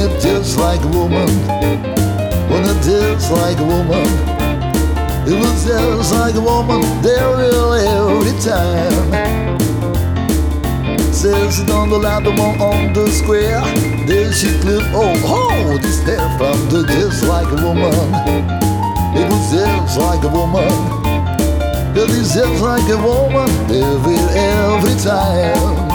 it just like a woman, when it just like a woman. It was just like a woman there every time. Says she don't allow the one on the square. There she clip, oh, this there from the just like a woman. It was just like a woman. It is just like a woman every time.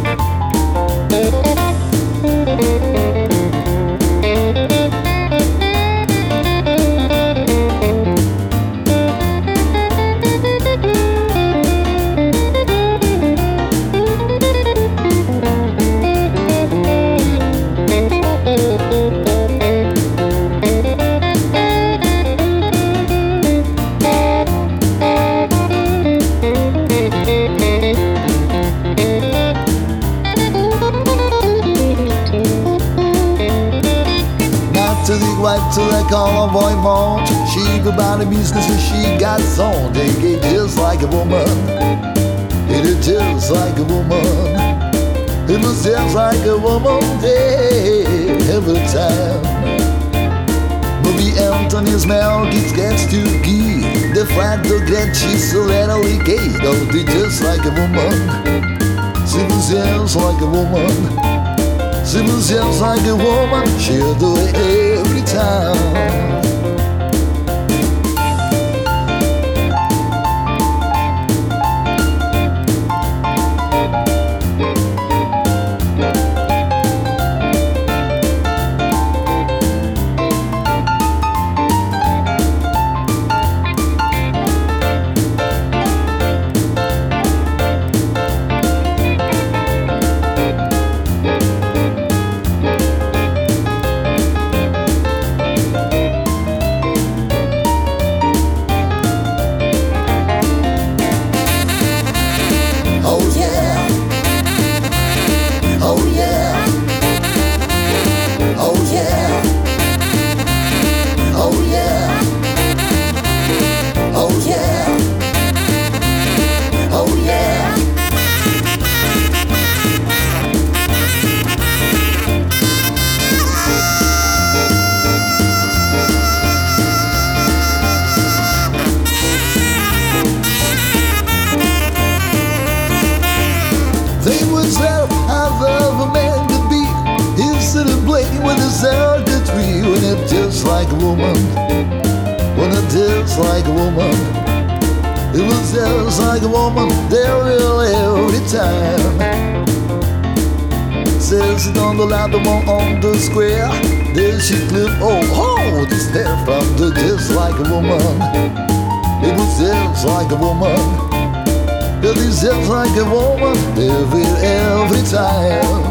To the wife till I call her boy mom. She go about the business and she got on. They get just like a woman. It is just like a woman. It was just like a woman every time. Marie Antoine's smell gets to give. The flag to get she's so little gay. Oh, they just like a woman. She was just like a woman. She was just like a woman, she'll do it every time. They would tell how love a man could be instead of playing with his circuitry. When it just like a woman, when it just like a woman. It was just like a woman there every time. Says she don't allow the one on the square. There she clip, oh, this there from the just like a woman. It was just like a woman. It is just like a woman every time.